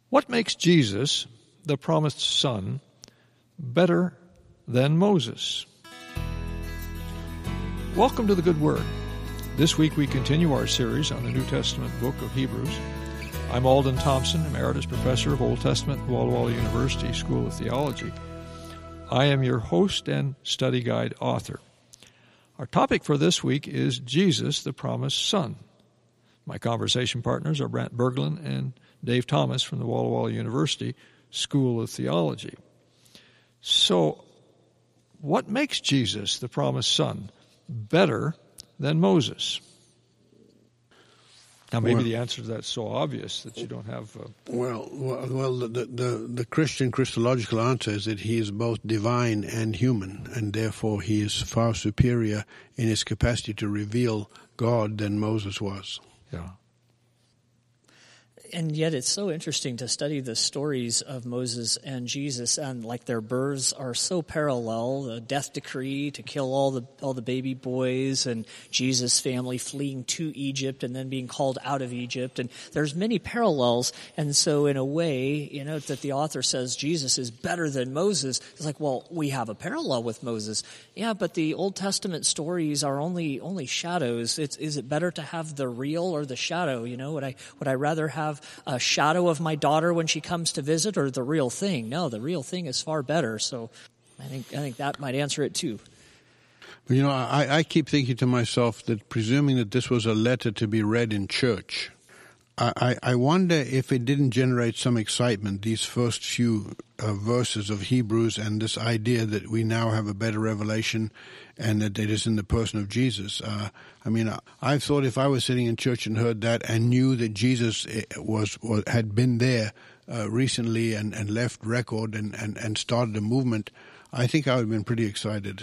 What makes Jesus, the promised Son, better than Moses? Welcome to the Good Word. This week we continue our series on the New Testament book of Hebrews. I'm Alden Thompson, Emeritus Professor of Old Testament at Walla Walla University School of Theology. I am your host and study guide author. Our topic for this week is Jesus, the promised Son. My conversation partners are Brant Berglund and Dave Thomas from the Walla Walla University School of Theology. So, what makes Jesus, the promised Son, better than Moses? Now, maybe the answer to that's so obvious that you don't have... The Christian Christological answer is that he is both divine and human, and therefore he is far superior in his capacity to reveal God than Moses was. Yeah. And yet it's so interesting to study the stories of Moses and Jesus, and like their births are so parallel. The death decree to kill all the baby boys, and Jesus' family fleeing to Egypt and then being called out of Egypt. And there's many parallels. And so in a way, that the author says Jesus is better than Moses. It's like, well, we have a parallel with Moses. Yeah, but the Old Testament stories are only shadows. Is it better to have the real or the shadow? Would I rather have a shadow of my daughter when she comes to visit, or the real thing? No, the real thing is far better. So I think that might answer it too. But I keep thinking to myself that presuming that this was a letter to be read in church, I wonder if it didn't generate some excitement, these first few verses of Hebrews, and this idea that we now have a better revelation and that it is in the person of Jesus. I thought if I was sitting in church and heard that and knew that Jesus had been there recently and left record and started a movement, I think I would have been pretty excited.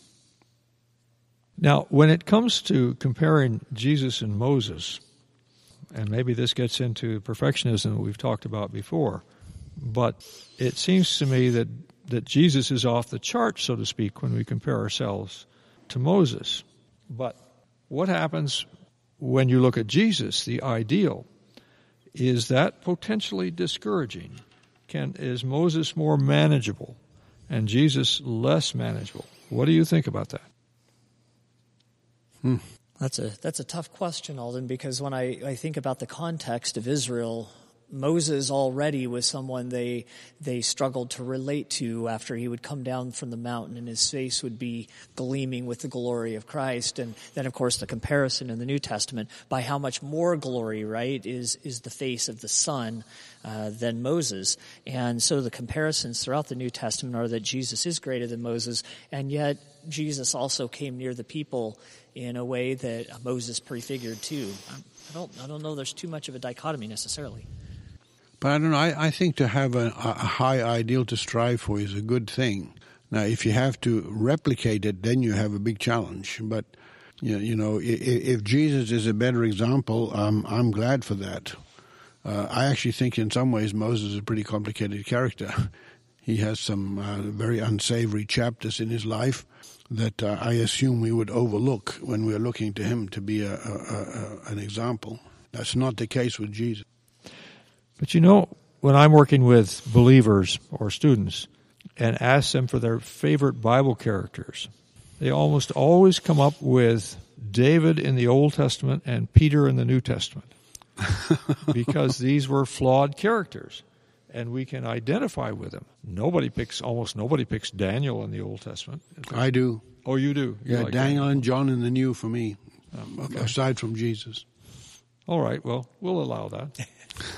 Now, when it comes to comparing Jesus and Moses, and maybe this gets into perfectionism that we've talked about before, but it seems to me that Jesus is off the chart, so to speak, when we compare ourselves to Moses. But what happens when you look at Jesus, the ideal? Is that potentially discouraging? Is Moses more manageable and Jesus less manageable? What do you think about that? That's a tough question, Alden, because when I think about the context of Israel, Moses already was someone they struggled to relate to after he would come down from the mountain and his face would be gleaming with the glory of Christ. And then, of course, the comparison in the New Testament by how much more glory, right, is the face of the Son than Moses. And so the comparisons throughout the New Testament are that Jesus is greater than Moses, and yet Jesus also came near the people in a way that Moses prefigured too. I don't know there's too much of a dichotomy necessarily. But I don't know, I think to have a high ideal to strive for is a good thing. Now, if you have to replicate it, then you have a big challenge. But, if Jesus is a better example, I'm glad for that. I actually think in some ways Moses is a pretty complicated character. He has some very unsavory chapters in his life that I assume we would overlook when we're looking to him to be an example. That's not the case with Jesus. But when I'm working with believers or students and ask them for their favorite Bible characters, they almost always come up with David in the Old Testament and Peter in the New Testament because these were flawed characters and we can identify with them. Almost nobody picks Daniel in the Old Testament. I do. Oh, you do? Yeah, like Daniel and John in the New for me, aside from Jesus. All right, well, we'll allow that.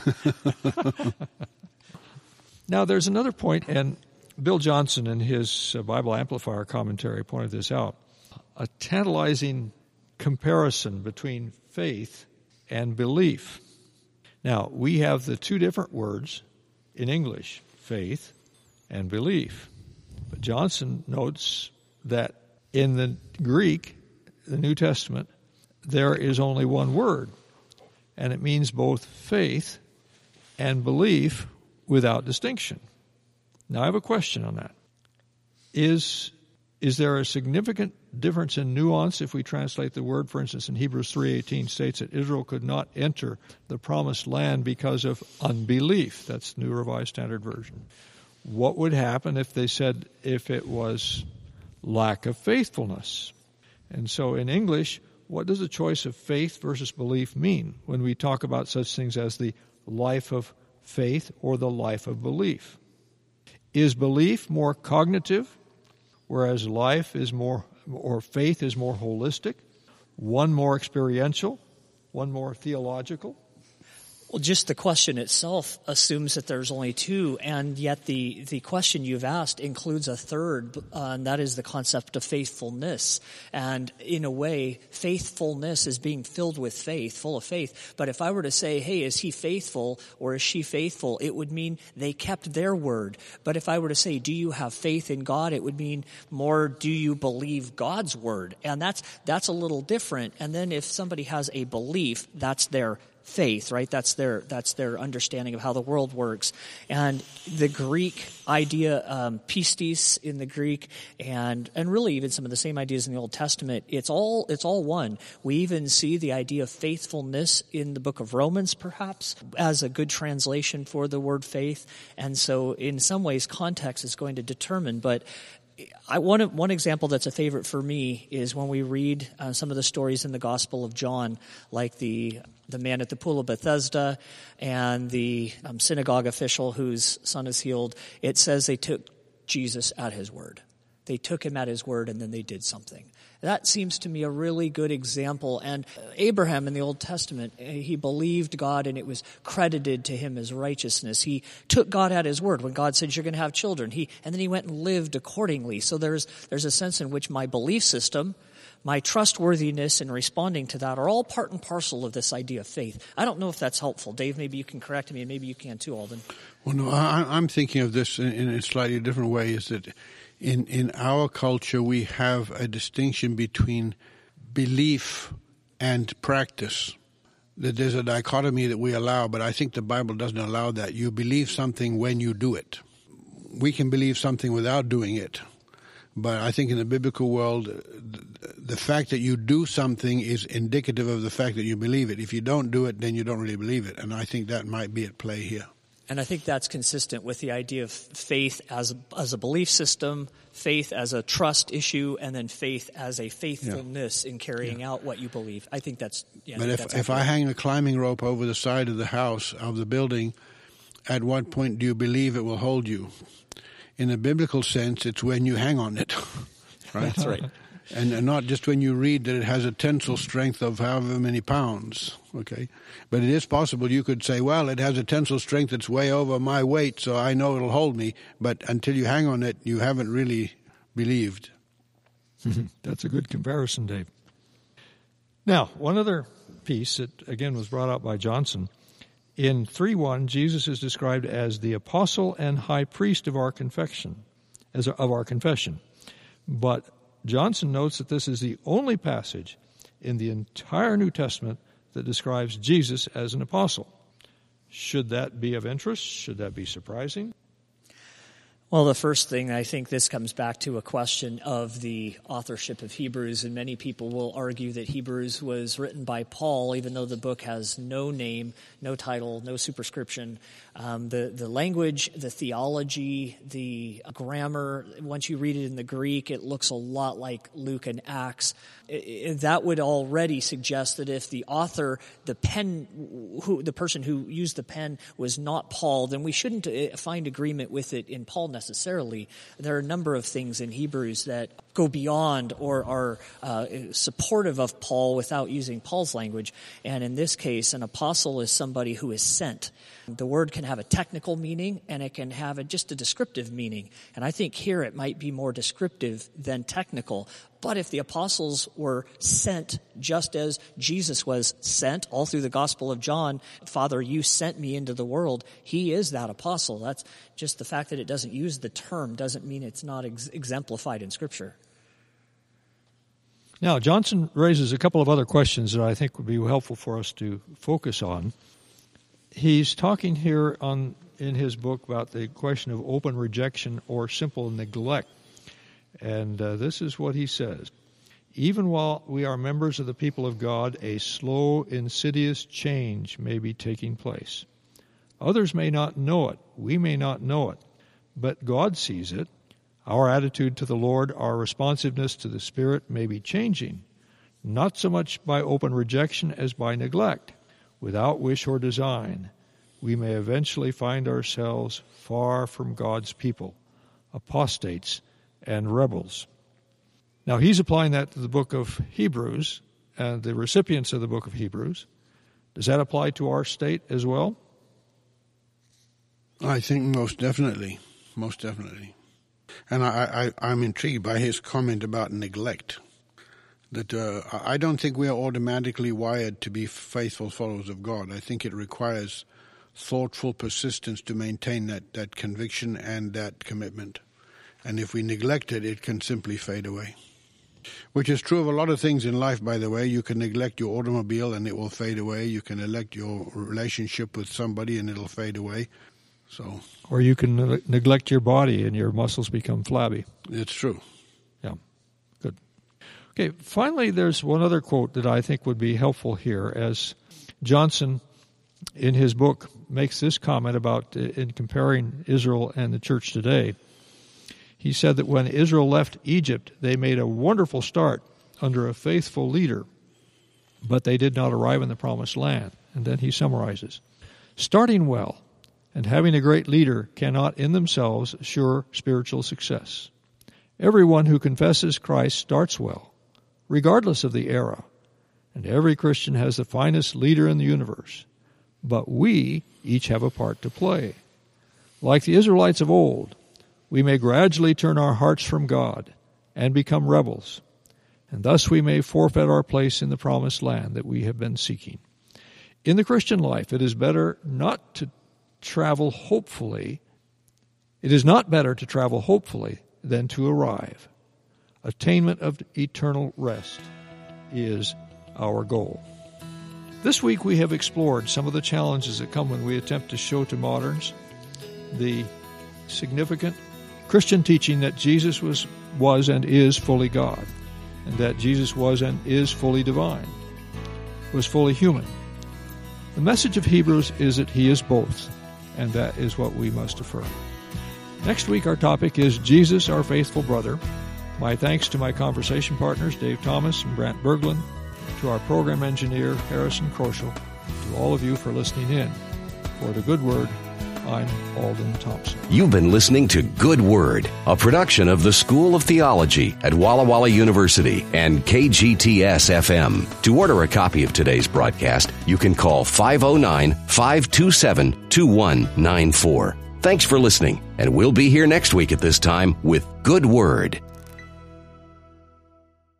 Now, there's another point, and Bill Johnson in his Bible Amplifier commentary pointed this out, a tantalizing comparison between faith and belief. Now, we have the two different words in English, faith and belief. But Johnson notes that in the Greek, the New Testament, there is only one word, and it means both faith and belief without distinction. Now, I have a question on that. Is Is there a significant difference in nuance if we translate the word? For instance, in Hebrews 3:18 states that Israel could not enter the promised land because of unbelief. That's New Revised Standard Version. What would happen if they said if it was lack of faithfulness? And so in English, what does the choice of faith versus belief mean when we talk about such things as the life of faith or the life of belief? Is belief more cognitive, whereas life is more, or faith is more holistic? One more experiential, one more theological? Well, just the question itself assumes that there's only two, and yet the question you've asked includes a third, and that is the concept of faithfulness. And in a way, faithfulness is being filled with faith, full of faith. But if I were to say, hey, is he faithful or is she faithful, it would mean they kept their word. But if I were to say, do you have faith in God, it would mean more, do you believe God's word? And that's a little different. And then if somebody has a belief, that's their faith, right? That's their understanding of how the world works. And the Greek idea, pistis in the Greek, and really even some of the same ideas in the Old Testament, it's all one. We even see the idea of faithfulness in the book of Romans, perhaps, as a good translation for the word faith. And so in some ways, context is going to determine, but one example that's a favorite for me is when we read some of the stories in the Gospel of John, like the man at the pool of Bethesda and the synagogue official whose son is healed. It says they took Jesus at his word. They took him at his word, and then they did something. That seems to me a really good example. And Abraham in the Old Testament, he believed God and it was credited to him as righteousness. He took God at his word when God said you're going to have children. And then he went and lived accordingly. So there's a sense in which my belief system, my trustworthiness in responding to that are all part and parcel of this idea of faith. I don't know if that's helpful. Dave, maybe you can correct me, and maybe you can too, Alden. Well, no, I'm thinking of this in a slightly different way, is that in our culture we have a distinction between belief and practice. That there's a dichotomy that we allow, but I think the Bible doesn't allow that. You believe something when you do it. We can believe something without doing it. But I think in the biblical world, the fact that you do something is indicative of the fact that you believe it. If you don't do it, then you don't really believe it. And I think that might be at play here. And I think that's consistent with the idea of faith as a belief system, faith as a trust issue, and then faith as a faithfulness in carrying out what you believe. I think that's... But if I hang a climbing rope over the side of the house, of the building, at what point do you believe it will hold you? In a biblical sense, it's when you hang on it, right? That's right. And not just when you read that it has a tensile strength of however many pounds, okay? But it is possible you could say, well, it has a tensile strength that's way over my weight, so I know it'll hold me. But until you hang on it, you haven't really believed. That's a good comparison, Dave. Now, one other piece that, again, was brought up by Johnson. In 3:1, Jesus is described as the apostle and high priest of our confession, But Johnson notes that this is the only passage in the entire New Testament that describes Jesus as an apostle. Should that be of interest? Should that be surprising? Well, the first thing, I think this comes back to a question of the authorship of Hebrews, and many people will argue that Hebrews was written by Paul, even though the book has no name, no title, no superscription. The language, the theology, the grammar, once you read it in the Greek, it looks a lot like Luke and Acts. That would already suggest that if the author, the person who used the pen was not Paul, then we shouldn't find agreement with it in Paul necessarily. There are a number of things in Hebrews that go beyond or are supportive of Paul without using Paul's language. And in this case, an apostle is somebody who is sent. The word can have a technical meaning, and it can have just a descriptive meaning. And I think here it might be more descriptive than technical. But if the apostles were sent just as Jesus was sent all through the Gospel of John, Father, you sent me into the world, he is that apostle. That's just the fact that it doesn't use the term doesn't mean it's not exemplified in Scripture. Now, Johnson raises a couple of other questions that I think would be helpful for us to focus on. He's talking here in his book about the question of open rejection or simple neglect. And this is what he says. Even while we are members of the people of God, a slow, insidious change may be taking place. Others may not know it. We may not know it. But God sees it. Our attitude to the Lord, our responsiveness to the Spirit may be changing, not so much by open rejection as by neglect, without wish or design. We may eventually find ourselves far from God's people, apostates and rebels. Now, he's applying that to the book of Hebrews and the recipients of the book of Hebrews. Does that apply to our state as well? I think most definitely. Most definitely. And I'm intrigued by his comment about neglect. That I don't think we are automatically wired to be faithful followers of God. I think it requires thoughtful persistence to maintain that conviction and that commitment. And if we neglect it, it can simply fade away. Which is true of a lot of things in life, by the way. You can neglect your automobile and it will fade away. You can neglect your relationship with somebody and it'll fade away. So, or you can neglect your body and your muscles become flabby. It's true. Yeah, good. Okay, finally, there's one other quote that I think would be helpful here, as Johnson, in his book, makes this comment about in comparing Israel and the church today. He said that when Israel left Egypt, they made a wonderful start under a faithful leader, but they did not arrive in the promised land. And then he summarizes, starting well and having a great leader cannot in themselves assure spiritual success. Everyone who confesses Christ starts well, regardless of the era, and every Christian has the finest leader in the universe. But we each have a part to play. Like the Israelites of old, we may gradually turn our hearts from God and become rebels, and thus we may forfeit our place in the promised land that we have been seeking. In the Christian life, it is better not to travel hopefully. It is not better to travel hopefully than to arrive. Attainment of eternal rest is our goal. This week we have explored some of the challenges that come when we attempt to show to moderns the significant Christian teaching that Jesus was and is fully God, and that Jesus was and is fully divine, was fully human. The message of Hebrews is that he is both, and that is what we must affirm. Next week our topic is Jesus, our faithful brother. My thanks to my conversation partners, Dave Thomas and Brant Berglund, to our program engineer, Harrison Kroschel, to all of you for listening in. For The Good Word, I'm Alden Thompson. You've been listening to Good Word, a production of the School of Theology at Walla Walla University and KGTS-FM. To order a copy of today's broadcast, you can call 509-527-2194. Thanks for listening, and we'll be here next week at this time with Good Word.